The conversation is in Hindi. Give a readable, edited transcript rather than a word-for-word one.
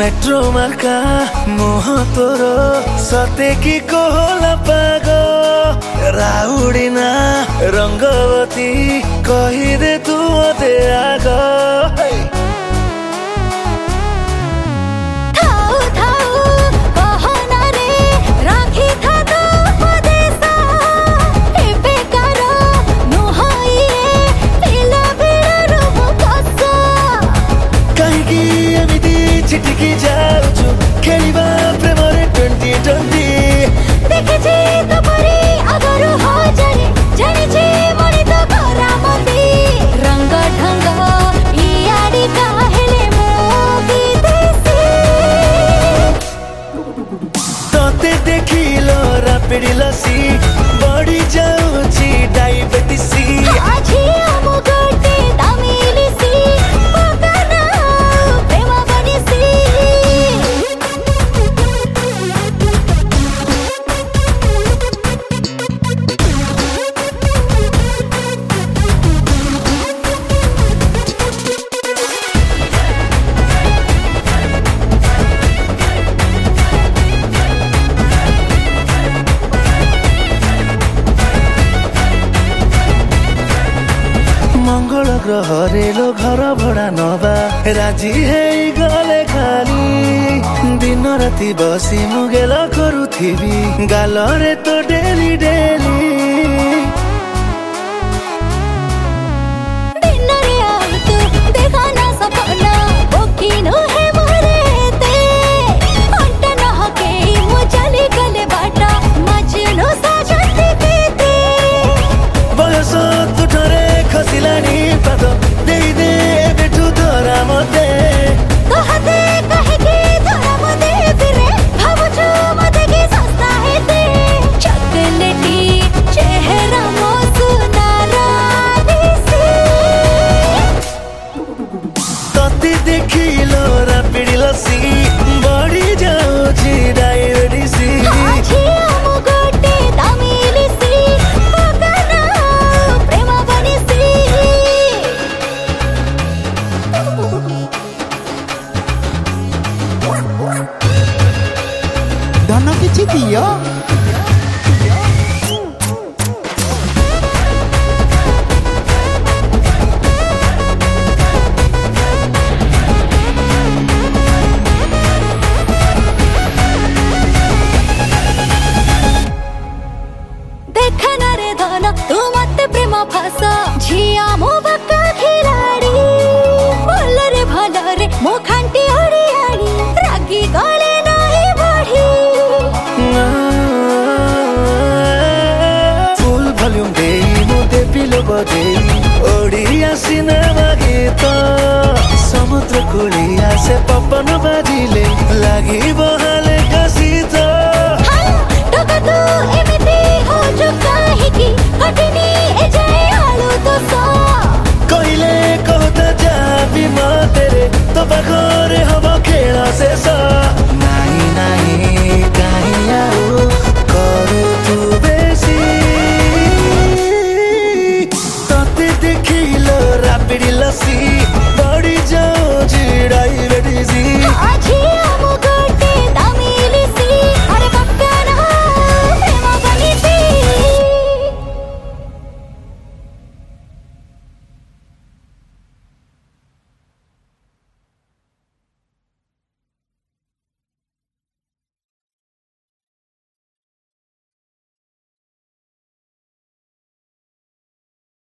मेट्रो मार्का मुह तोर सते कि कोहला पाग राउडीना रंगवती कहिदे तू मते आग चिटिकी जाऊछु खेलिबा प्रेमरे 2020 देखिछि तो परी अगरु हो जाने जानिछि मनि तो करामती रंग ढंग इयाडी काहेले मोगी देसी तोते देखिलो रापिडी लसी बड़ी जाऊछि डायबिटीज आछि हम गोटे तामिलिसी पकाना प्रेम बनिसी मंगल ग्रह रेलो घर भड़ा नबा राजी है गले खाली दिन राति बसी मुगेल करुथिबी गालरे तो डेली डेली दिन रे आई तू देखा ना सपना ओकिनो है मोरेते अंट न हके मो चली गले बाटा मजनो साजती पीते बयस तुठरे खसिलानी पाद दे दे बेठु धरा मते कहते कहे कि धरा मते फिरे भावुछु मते की सस्ता है ते चॉकलेटी चेहरा मो सुनारा दिसी तते देखिलो रापिडी लसी बड़ी जाऊछि डायबिटीज आछि हम गोटे तामिलिसी पकाना प्रेम बनिसी धन किछि दियो देखना रे धन तू मते प्रेम फासा झिया मो बक्का खिलाड़ी भल रे मो खांटी ओडियाड़ी रागी गले नाही बढ़ी फुल वॉल्यूम दे मुते पिलो बजे ओडिया सिनेमा गीत समुद्र कुलिया से पवन बाजिले लागिबो